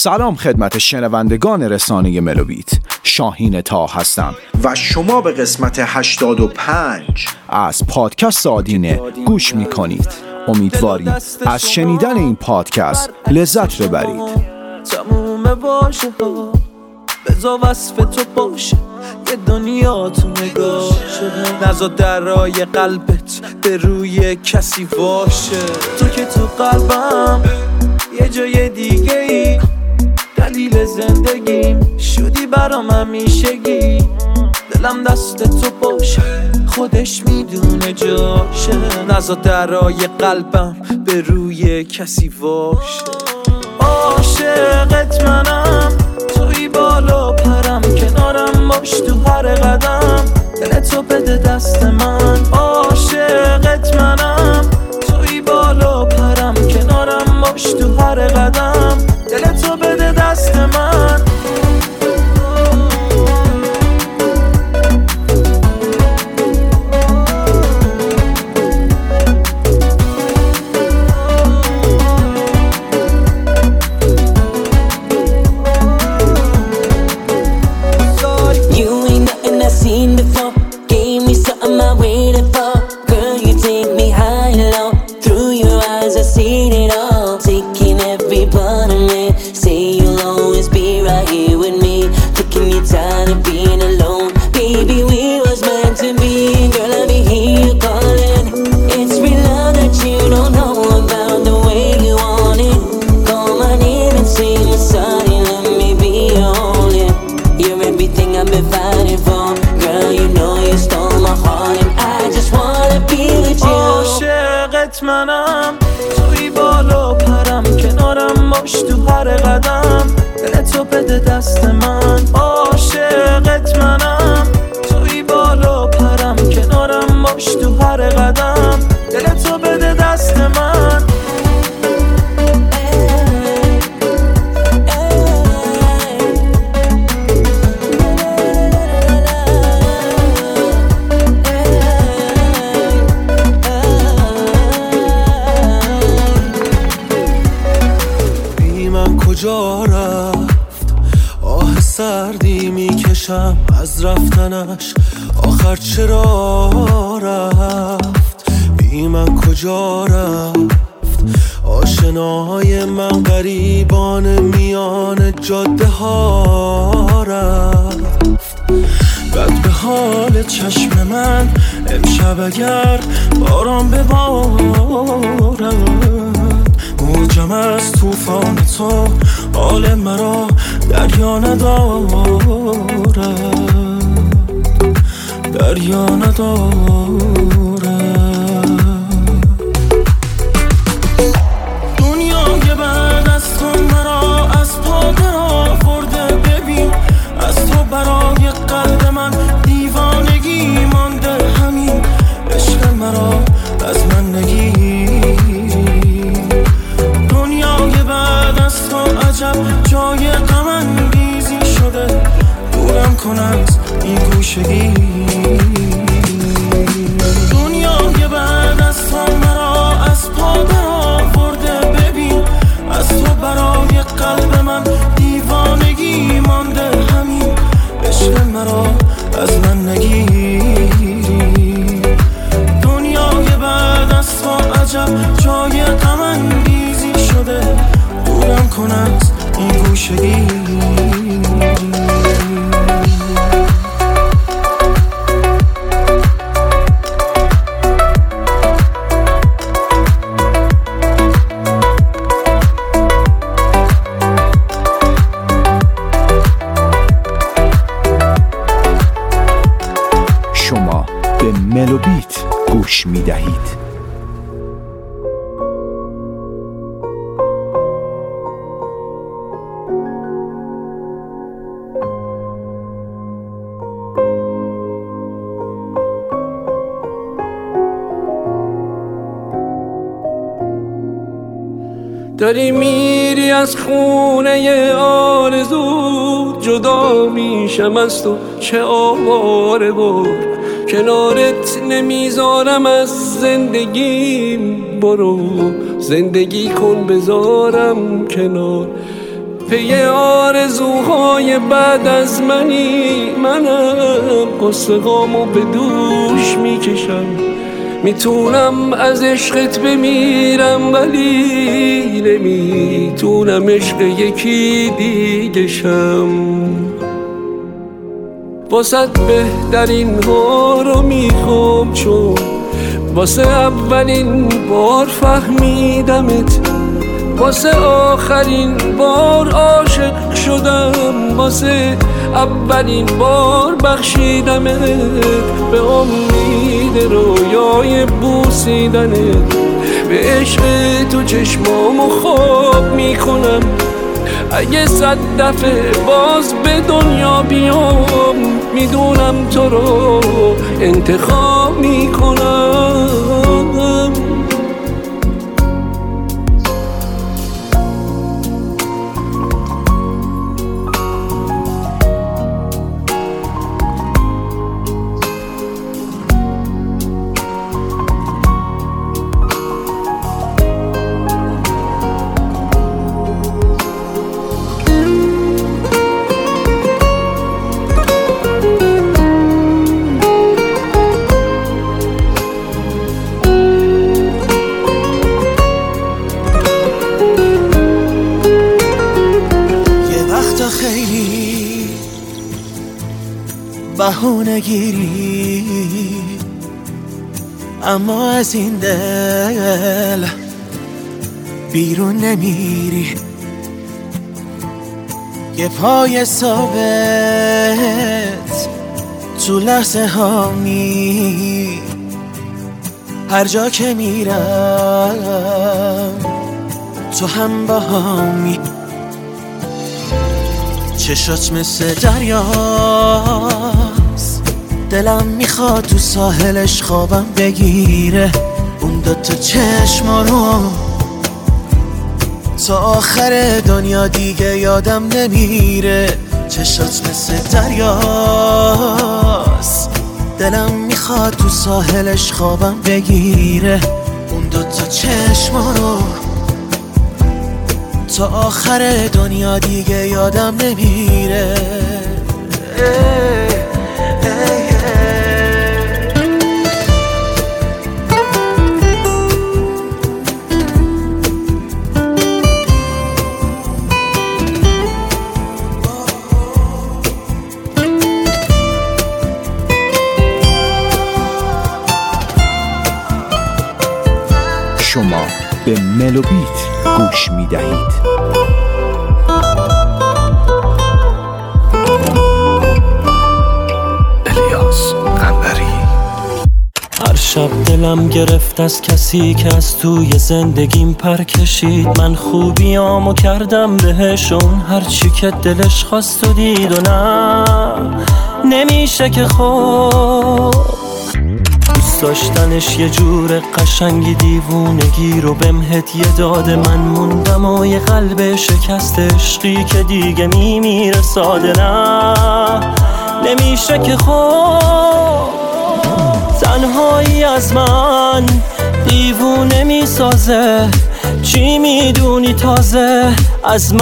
سلام خدمت شنوندگان رسانه ملوبیت. شاهین تا هستم و شما به قسمت 85 از پادکست آدینه گوش میکنید. امیدواریم از شنیدن این پادکست لذت ببرید. تموم باشه ها بذار وصف تو باشه، یه دنیا تو نگاشه، نزا درای قلبت به روی کسی باشه. تو که تو قلبم یه جای دیگه ای، دلیل زندگیم شدی برام همیشگی. دلم دست تو باشه خودش میدونه جاشه، نزا درای قلبم به روی کسی باشه. عاشقت منم، توی بالا پرم، کنارم باش تو هر قدم، دلتو بده دست من. عاشقت منم، توی بالا پرم، کنارم باش تو هر قدم، دلتو بده دست من. منم توی بالا پرم، کنارم باش تو هر قدم، دلتو بده دست من. عاشقت منم، توی بالا پرم، کنارم باش تو هر قدم، دلتو بده دست من. کجا رفت آه سردی میکشم از رفتنش، آخر چرا رفت بی من کجا رفت. آشناهای من غریبان میان جاده ها رفت، بد به حال چشم من امشب اگر باران ببارد، موجم از توفان تو حال مرا دریا ندارد، دریا ندارد. دنیای بعد از تو مرا از پا در آورده، ببین از تو برای قلب من دیوانگی مانده، همین عشق مرا از من نگیر. عجب جای غم انگیزی شده، دورم کن از این گوشگی. دنیای بعد از تو مرا از پا در آورده، ببین از تو برای قلب من دیوانگی مانده، همین عشق مرا از من نگیری. دنیای بعد از تو عجب جای غم انگیزی شده، دورم کن از این گوشگی. شما به ملوبیت گوش می دهید. داری میری از خونه آرزو، جدا میشم از تو چه آواره بار، کنارت نمیذارم از زندگیم، برو زندگی کن بذارم کنار. پی آرزوهای بعد از منم قصه غامو به دوش میکشم. میتونم از عشقت بمیرم ولی نمیتونم عشق یکی دیگه شم. واسه بهترین ها رو میخوام چون واسه اولین بار فهمیدمت، واسه آخرین بار عاشق شدم، واسه اولین بار بخشیدمت، به امید رویای بوسیدنت، به عشق تو چشمامو خواب میکنم. اگه 100 دفعه باز به دنیا بیام میدونم تو رو انتخاب میکنم. بهونه گیری اما از این دل بیرون نمیری. یه پای ثابت تو لحظه ها می، هر جا که میرم تو هم با همی. چشات مثل دریاست، دلم میخواد تو ساحلش خوابم بگیره. اون دوتا چشما رو تا آخر دنیا دیگه یادم نمیره. چشات مثل دریاست، دلم میخواد تو ساحلش خوابم بگیره. اون دوتا چشما رو تا آخر دنیا دیگه یادم نمیره. شما به ملوبیت گوش می دهید. الیاس قنبری. هر شب دلم گرفت از کسی که از توی زندگیم پر کشید. من خوبیامو کردم بهشون، هرچی که دلش خواست و دید و نه نمیشه که خوب داشتنش یه جور قشنگی دیوونگی رو بمهد یه داده. من موندم و یه قلب شکست عشقی که دیگه میمیره ساده. نه نمیشه که خوب تنهایی از من دیوونه میسازه. چی میدونی تازه از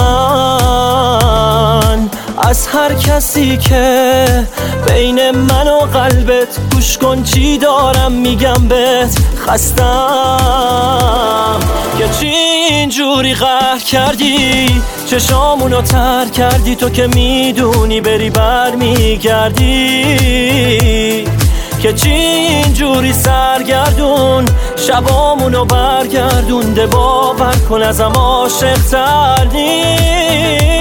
من، از هر کسی که بین من و قلبت؟ گوش کن چی دارم میگم بهت، خستم که چی اینجوری قهر کردی، چشامونو تر کردی. تو که میدونی بری بر میگردی، که چی اینجوری سرگردون شبامونو برگردونده. باور کن ازم عاشق تر نیست.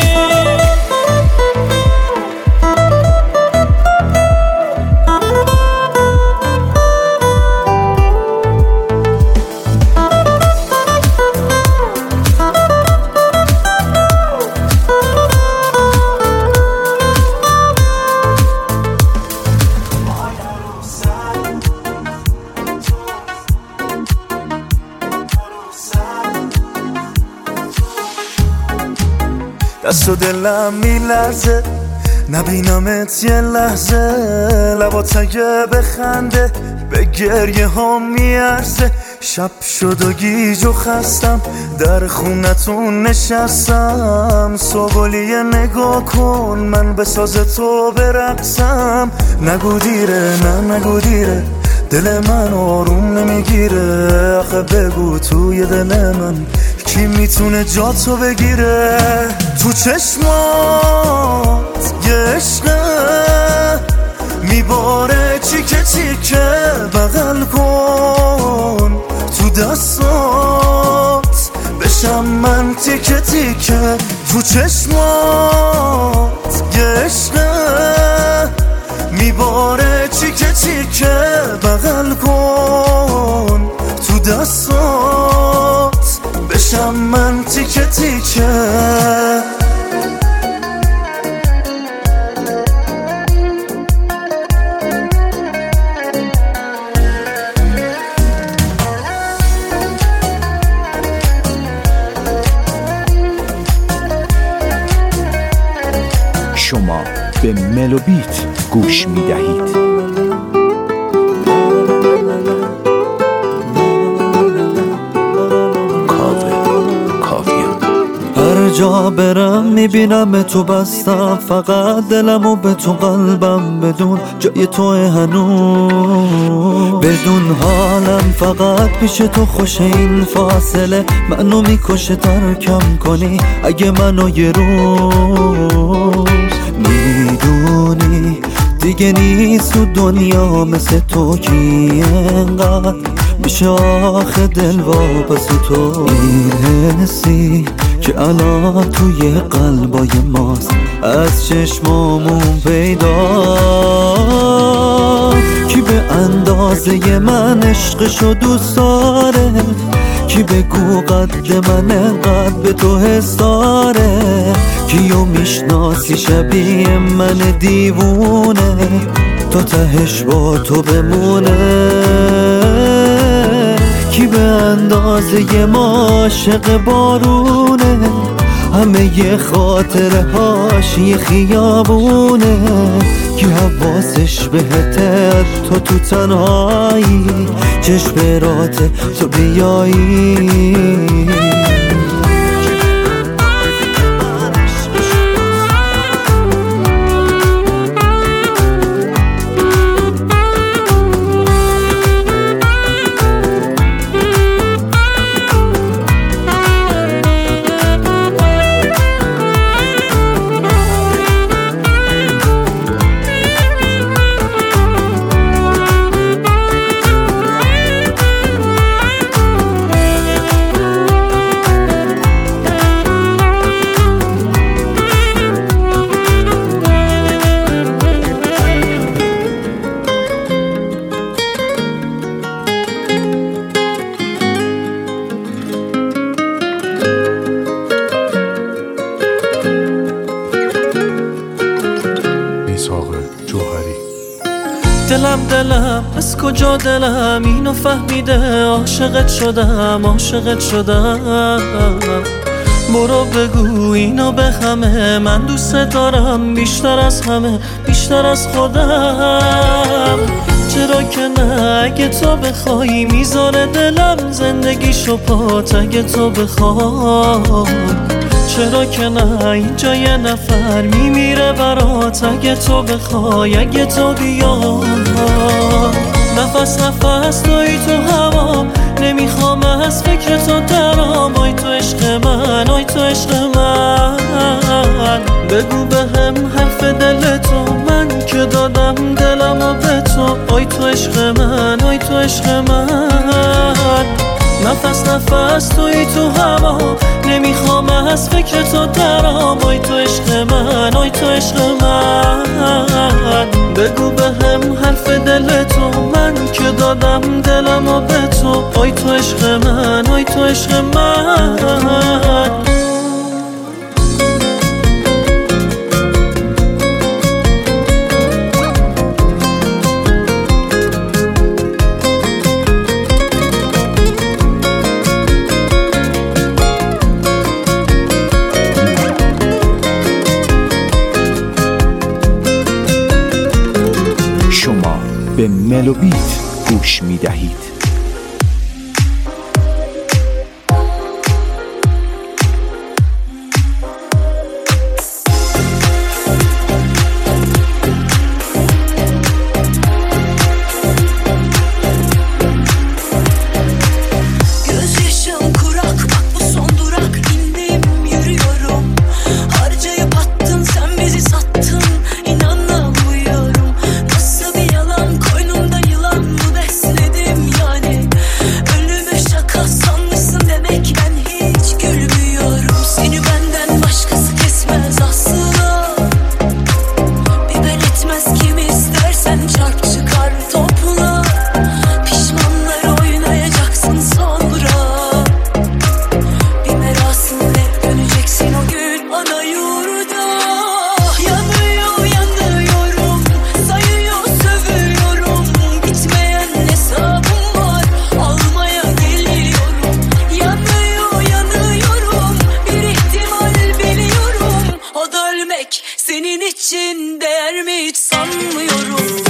دست و دلم میلرزه نبینمت یه لحظه. لبات اگه بخنده به گریه ها میارزه. شب شد و گیج و خستم، در خونتون نشستم. سوگلیه نگاه کن، من به ساز تو برقصم. نگو دیره، نه نگو دیره، دل من آروم نمیگیره. آخه بگو توی دل من کی میتونه جا تو بگیره؟ تو چشمات یه عشقه میباره چیکه چیکه، بغل کن تو دستات بشم من تیکه تیکه. تو چشمات یه عشقه میباره چیکه چیکه، بغل کن تو دستات بشم من تیکه تیکه. شما به ملوبیت گوش می دهید. هر جا برم میبینم تو بستم، فقط دلمو به تو قلبم، بدون جای تو هنوز، بدون حالم فقط پیش تو خوشه. این فاصله منو میکشه، ترکم کنی اگه منو یه روز. میدونی دیگه نیست تو دنیا مثل تو کی انقدر میشه آخه دل واپس تو. این حسی که الان توی قلبای ماست از چشمامون پیدا، کی به اندازه من عشقشو دوست داره، کی بگو قد من انقدر به تو حس داره، کیو میشناسی شبیه من دیوونه تا تهش با تو بمونه، کی به اندازه ما عاشق بارونه، همه یه خاطره هاش یه خیابونه، کی حواسش بهته تو تنهایی چشم رات تو بیایی. دلم از کجا دلم اینو فهمیده، عاشقت شدم. برو بگو اینو به همه، من دوست دارم بیشتر از همه، بیشتر از خودم. چرا که نه اگه تو بخوای میذاره دلم زندگیشو پات اگه تو بخوای. چرا که نه اینجا یه نفر میمیره برات اگه تو بخوای، اگه تو بیای. نفس توی تو هوا، نمیخوام از فکر تو درام. آی تو عشق من، آی تو عشق من، بگو بهم حرف دل تو، من که دادم دلمو به تو. آی تو عشق من، آی تو عشق من، نفس توی تو هوا، نمیخوام از فکر تو درام. آی تو عشق من، آی تو عشق من، بگو بهم حرف دل تو، من که دادم دلمو به تو. آی تو عشق من، آی تو عشق من. شما به ملوبیت گوش می دهید. senin için değer mi hiç sanmıyorum.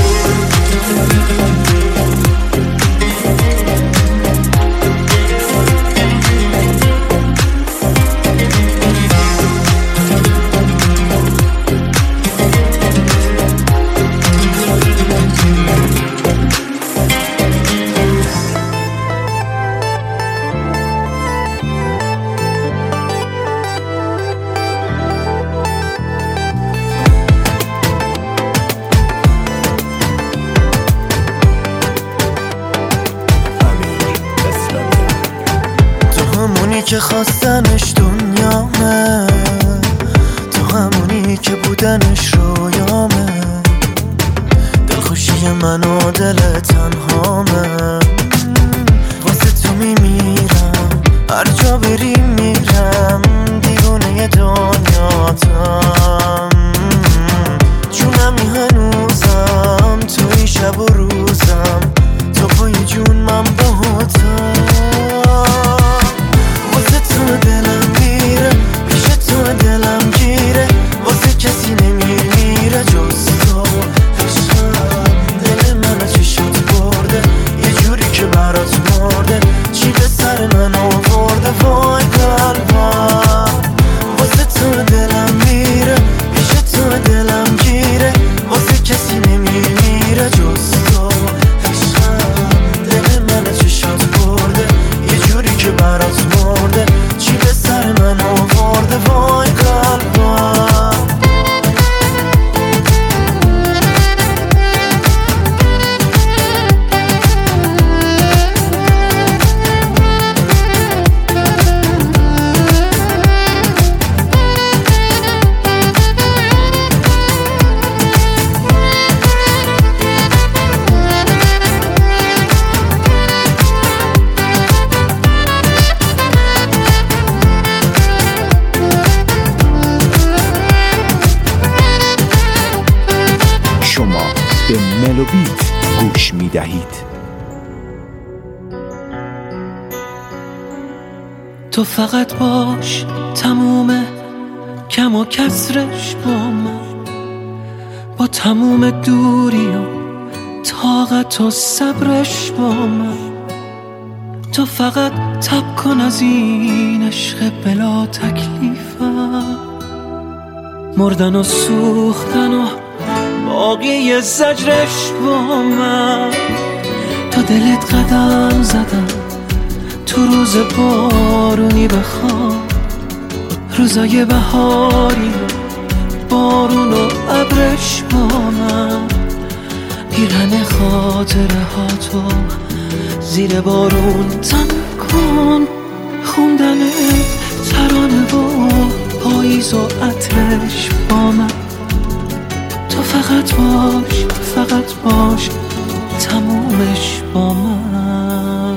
که خواستنش دنیامه، تو همونی که بودنش رویامه، دلخوشی من و دل تنهامه. واسه تو میمیرم، هر جا بری میرم، دیوونه دنیاتم. جونمی هنوزم، توی شب و روزم، تو پای جون من باهاتم. تو دلم میره، پیش تو دلم گیره، واسه کسی نمیمیره جز تو. عشقم دل منو چشات برده، یه جوری که برات مرده، چی به سر من آورده وای قلبم. واسه تو دلم میره، پیش تو دلم گیره، واسه کسی نمیمیره جز تو. عشقم دل منو چشات برده، یه جوری که برات مرده، چی به سر من آورده وای قلبم. به ملوبیت گوش می دهید. تو فقط باش، تموم کم و کسرش با من، با تموم دوری و طاقت و صبرش با من. تو فقط تب کن از این عشق بلا تکلیفم، مردن و سوختن و باقی زجرش با من. تا دلت قدم زدم تو روز بارونی بخوام، روزای بهاری بارون و ابرش با من. پیرهن خاطره ها تو زیر بارون تن کن، خوندن ترانه و پاییز و عطرش با من. تو فقط باش، فقط باش، تمومش با من.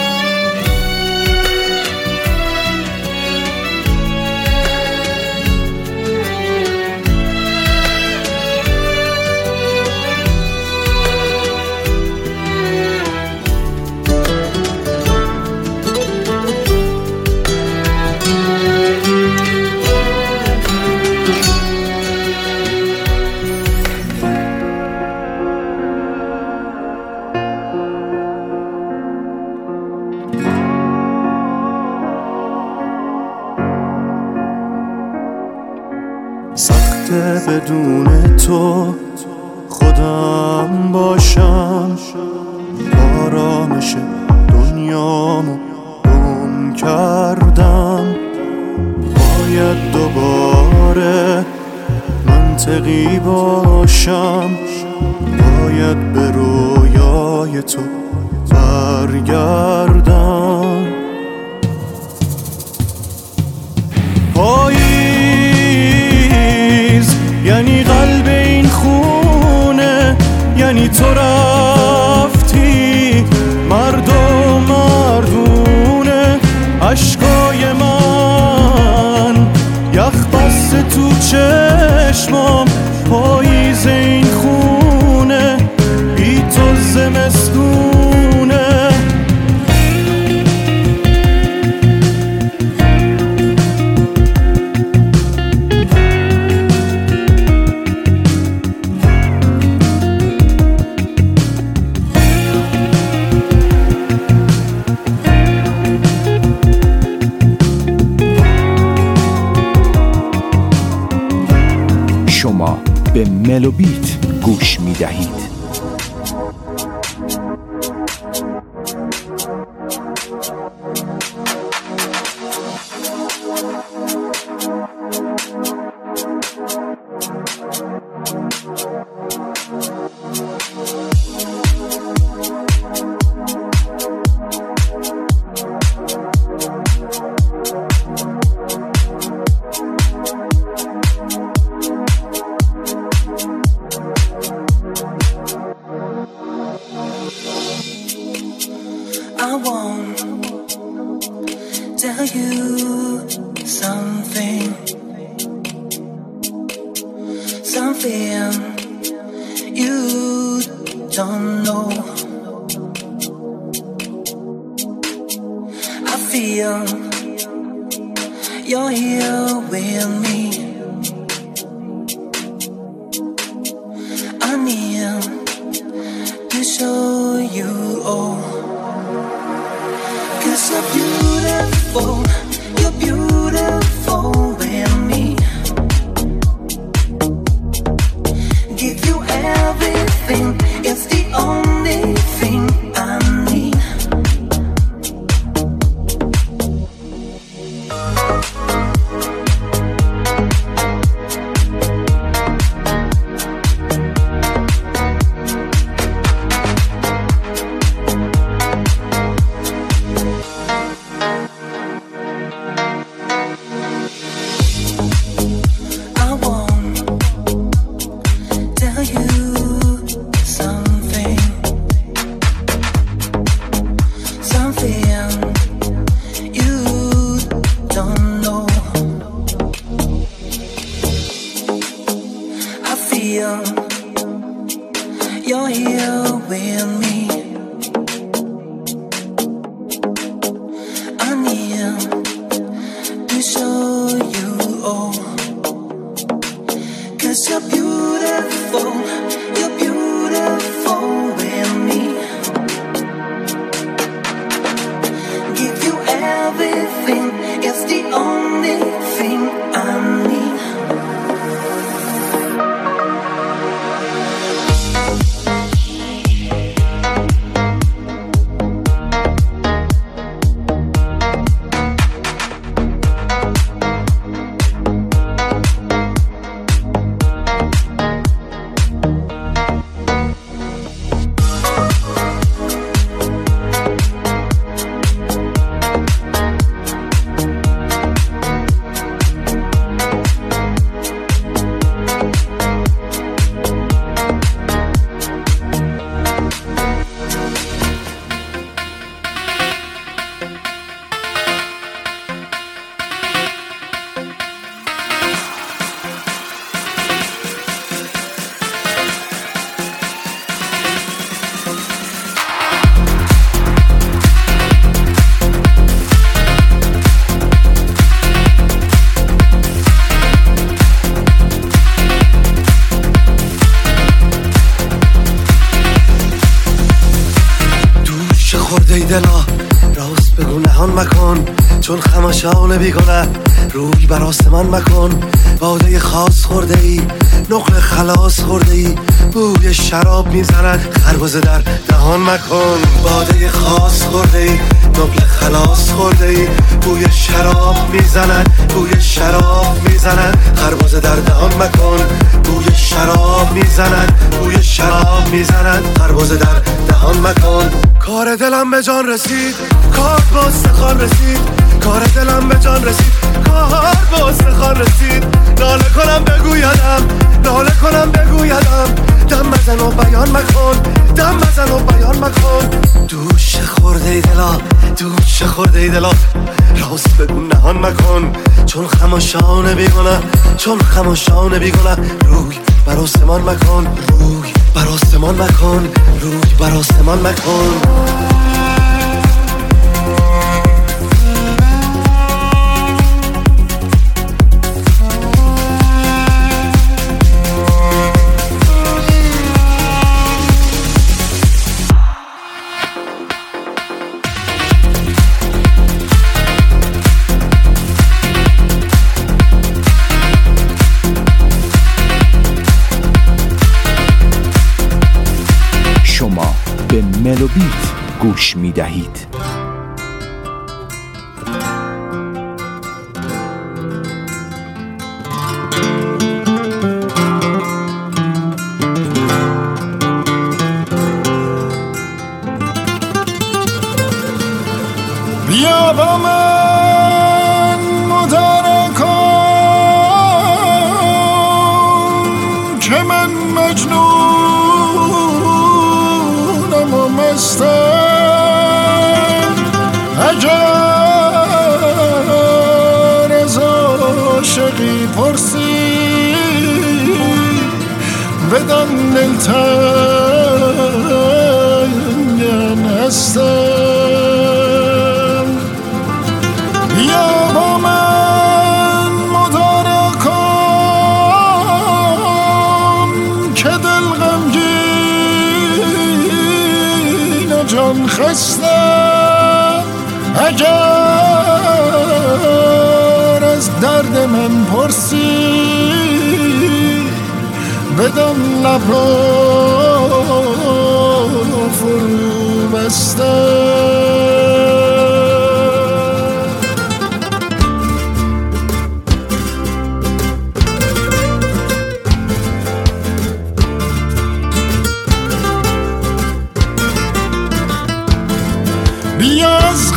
سخته بدون تو خودم باشم، آرامش دنیامو گم کردم. باید دوباره منطقی باشم، باید به رویای تو برگردم. یعنی قلب این خونه، یعنی تو رفتی مردم مردونه. عشقای من یخ بسته تو چشمام، پاییز این خونه بی تو زمستونه. شما به ملوبیت گوش می دهید. دلا راست بگو نهان مکن، چون خماشان بیگانه روی بر آسمان مکن. باده خاص خورده ای، نقل خلاص خورده ای، بوی شراب میزند خربزه در دهان مکن. باده خاص خورده ای، نقل خلاص خورده ای، بوی شراب میزند، بوی شراب میزند خربزه در دهان مکن. بوی شراب میزند، بوی شراب میزند خربزه در دهان مکن. کار دلم به جان رسید، کار با استخوان رسید، کار دلم به جان رسید، کار با استخوان رسید. ناله کنم بگویدم، ناله کنم بگویدم، دم بزن و بیان مکن، دم بزن و بیان مکن. دوش خورده ای دلا، دوش خورده ای دلا، راست بگو نهان مکن، چون خماشان بیگانه، چون خماشان بیگانه روی بر آسمان مکن، روی بر آسمان مکن، روی بر آسمان مکن. ملوبیت گوش می دهید. بیا با من مدارا کن که من مجنونم و مستم، اگر از عاشقی پرسی بدان دلتنگ هستم. بیا با من مدارا کن که دل غمگین و جان خستم، اگر از درد من پرسی بدان لب را فرو بستم. بیا از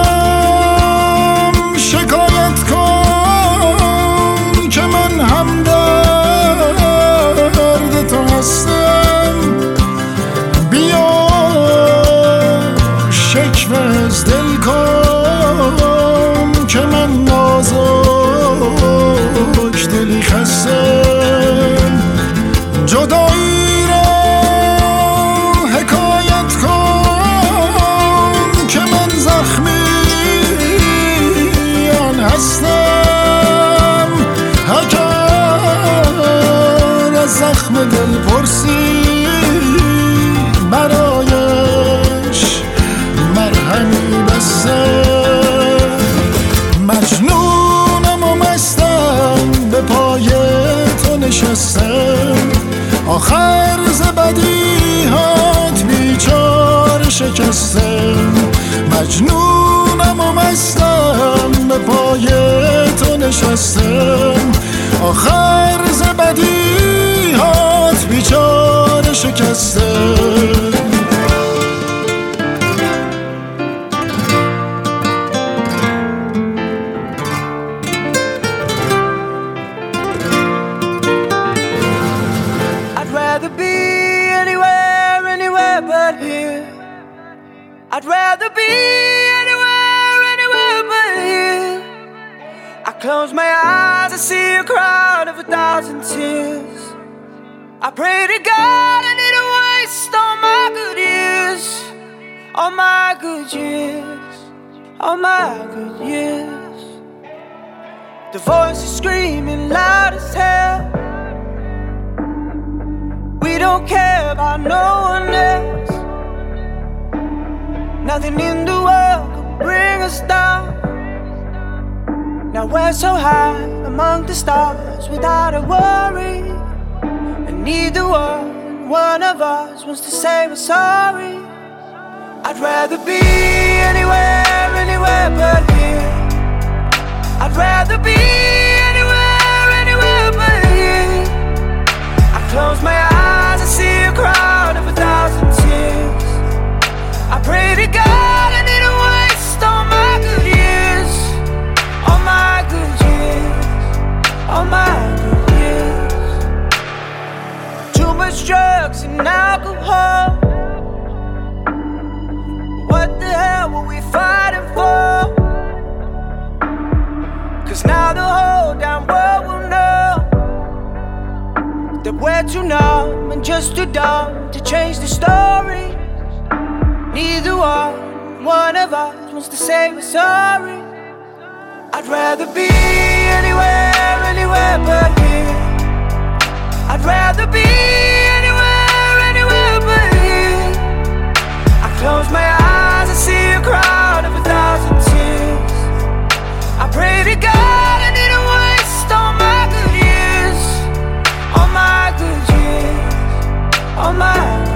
غم شکایت کن که من هم درد تو هستم. بیا شکوه از دل کن که من نازک دلی خستم. جدایی را حکایت کن که من زخمیان هستم. اگر از زخم دل پرسی برایش مرهمی بستم. مجنونم و مستم به پای تو نشستم، آخر ز بدیهات بیچاره شکستم. مجنونم و مستم به پای تو نشستم، آخر ز بدیهات بیچاره شکستم. I'd rather be anywhere but here. I close my eyes, I see a crowd of 1,000 tears. I pray to God I didn't waste all my good years, all my good years, all my good years. The voice is screaming loud as hell. We don't care about no one else. Nothing in the world could bring us down. Now we're so high among the stars without a worry, and neither one of us wants to say we're sorry. I'd rather be anywhere but here. I'd rather be anywhere but here. I close my eyes, I see a crowd of 1,000 tears. I pray to God I didn't waste all my good years, all my good years, all my good years. Too much drugs and alcohol. What the hell were we fighting for? 'Cause now the whole damn world will know that we're too numb and just too dumb to change the story. Neither one of us wants to say we're sorry. I'd rather be anywhere but here. I'd rather be anywhere but here. I close my eyes, I see a crowd of 1,000 tears. I pray to God I didn't waste all my good years, all my good years, all my